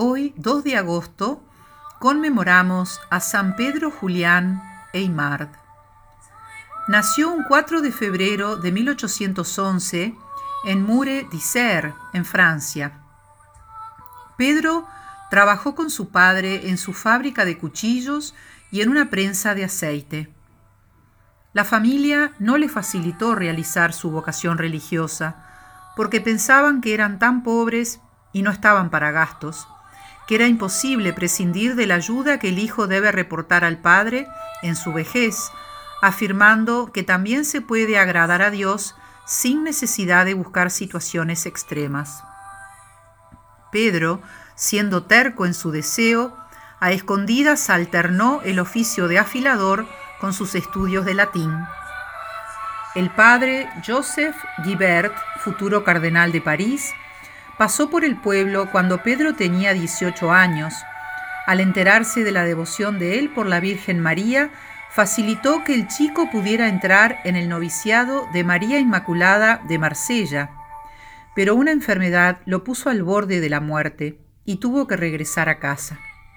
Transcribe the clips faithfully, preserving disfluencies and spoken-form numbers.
Hoy, dos de agosto, conmemoramos a San Pedro Julián Aymard. Nació un cuatro de febrero de mil ochocientos once en Mure-d'Isère, en Francia. Pedro trabajó con su padre en su fábrica de cuchillos y en una prensa de aceite. La familia no le facilitó realizar su vocación religiosa porque pensaban que eran tan pobres y no estaban para gastos, que era imposible prescindir de la ayuda que el hijo debe reportar al padre en su vejez, afirmando que también se puede agradar a Dios sin necesidad de buscar situaciones extremas. Pedro, siendo terco en su deseo, a escondidas alternó el oficio de afilador con sus estudios de latín. El padre Joseph Guibert, futuro cardenal de París, pasó por el pueblo cuando Pedro tenía dieciocho años. Al enterarse de la devoción de él por la Virgen María, facilitó que el chico pudiera entrar en el noviciado de María Inmaculada de Marsella, pero una enfermedad lo puso al borde de la muerte y tuvo que regresar a casa.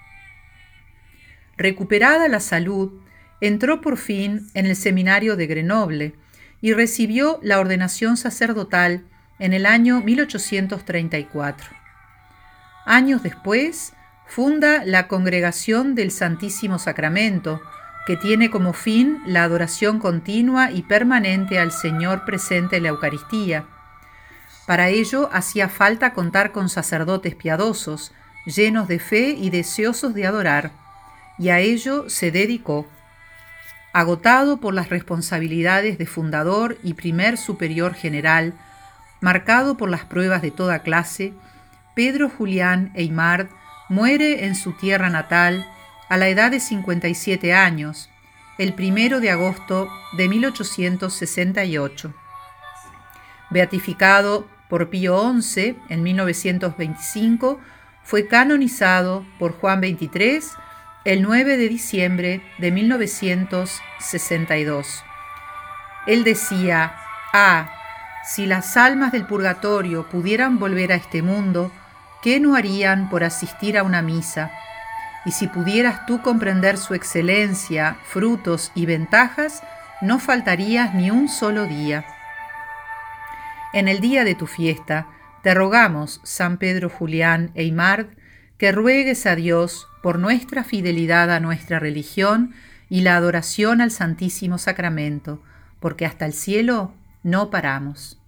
Recuperada la salud, entró por fin en el seminario de Grenoble y recibió la ordenación sacerdotal en el año mil ochocientos treinta y cuatro. Años después, funda la Congregación del Santísimo Sacramento, que tiene como fin la adoración continua y permanente al Señor presente en la Eucaristía. Para ello hacía falta contar con sacerdotes piadosos, llenos de fe y deseosos de adorar, y a ello se dedicó. Agotado por las responsabilidades de fundador y primer superior general, marcado por las pruebas de toda clase, Pedro Julián Aymard muere en su tierra natal a la edad de cincuenta y siete años, el primero de agosto de mil ochocientos sesenta y ocho. Beatificado por Pío once en mil novecientos veinticinco, fue canonizado por Juan veintitrés el nueve de diciembre de mil novecientos sesenta y dos. Él decía: «Ah, si las almas del purgatorio pudieran volver a este mundo, ¿qué no harían por asistir a una misa? Y si pudieras tú comprender su excelencia, frutos y ventajas, no faltarías ni un solo día». En el día de tu fiesta, te rogamos, San Pedro Julián Aymard, que ruegues a Dios por nuestra fidelidad a nuestra religión y la adoración al Santísimo Sacramento, porque hasta el cielo no paramos.